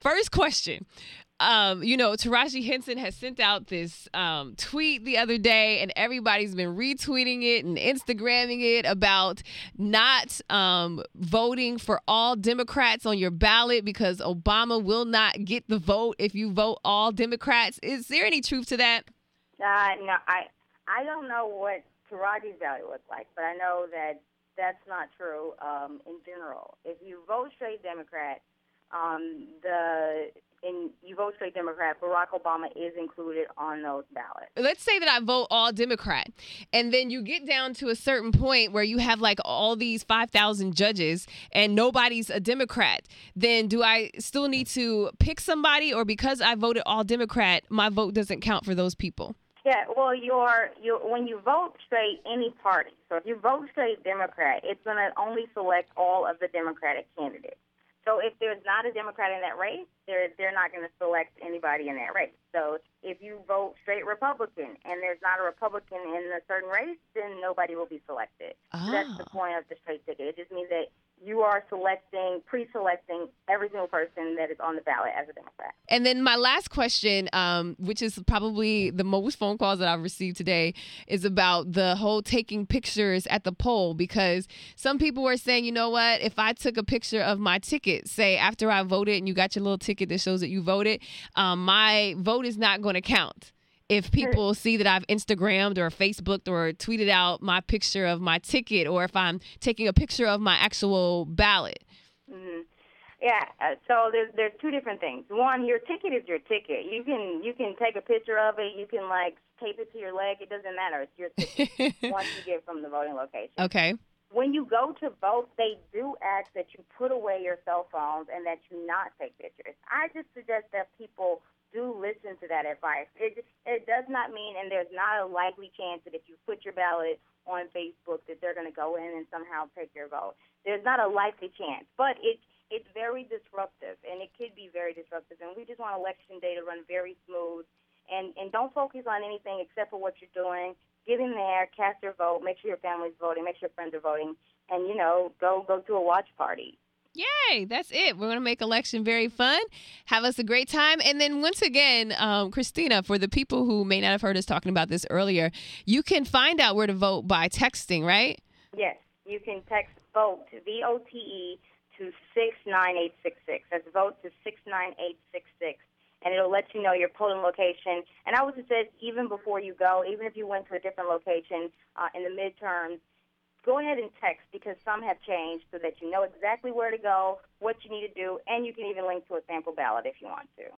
first question. Taraji Henson has sent out this tweet the other day, and everybody's been retweeting it and Instagramming it about not voting for all Democrats on your ballot because Obama will not get the vote if you vote all Democrats. Is there any truth to that? No, I don't know what Taraji's ballot looks like, but I know that that's not true in general. If you vote straight Democrat, Barack Obama is included on those ballots. Let's say that I vote all Democrat, and then you get down to a certain point where you have like all these 5,000 judges and nobody's a Democrat. Then do I still need to pick somebody, or because I voted all Democrat, my vote doesn't count for those people? Yeah, well, when you vote straight any party, so if you vote straight Democrat, it's going to only select all of the Democratic candidates. So if there's not a Democrat in that race, they're not going to select anybody in that race. So if you vote straight Republican and there's not a Republican in a certain race, then nobody will be selected. So that's the point of the straight ticket. It just means that you are pre-selecting every single person that is on the ballot as a Democrat. And then my last question, which is probably the most phone calls that I've received today, is about the whole taking pictures at the poll, because some people were saying, you know what, if I took a picture of my ticket, say after I voted and you got your little ticket that shows that you voted, my vote is not going to count. If people see that I've Instagrammed or Facebooked or tweeted out my picture of my ticket, or if I'm taking a picture of my actual ballot. Mm-hmm. Yeah, so there's two different things. One, your ticket is your ticket. You can take a picture of it. You can tape it to your leg. It doesn't matter. It's your ticket once you get from the voting location. Okay. When you go to vote, they do ask that you put away your cell phones and that you not take pictures. I just suggest that people do listen to that advice. It does not mean, and there's not a likely chance that if you put your ballot on Facebook that they're going to go in and somehow take your vote. There's not a likely chance, but it's very disruptive, and it could be very disruptive. And we just want Election Day to run very smooth, and don't focus on anything except for what you're doing. Get in there, cast your vote, make sure your family's voting, make sure your friends are voting, and, go to a watch party. Yay, that's it. We're going to make election very fun. Have us a great time. And then once again, Christina, for the people who may not have heard us talking about this earlier, you can find out where to vote by texting, right? Yes, you can text VOTE, VOTE, to 69866. That's VOTE to 69866. And it'll let you know your polling location. And I would suggest even before you go, even if you went to a different location in the midterms, go ahead and text, because some have changed so that you know exactly where to go, what you need to do, and you can even link to a sample ballot if you want to.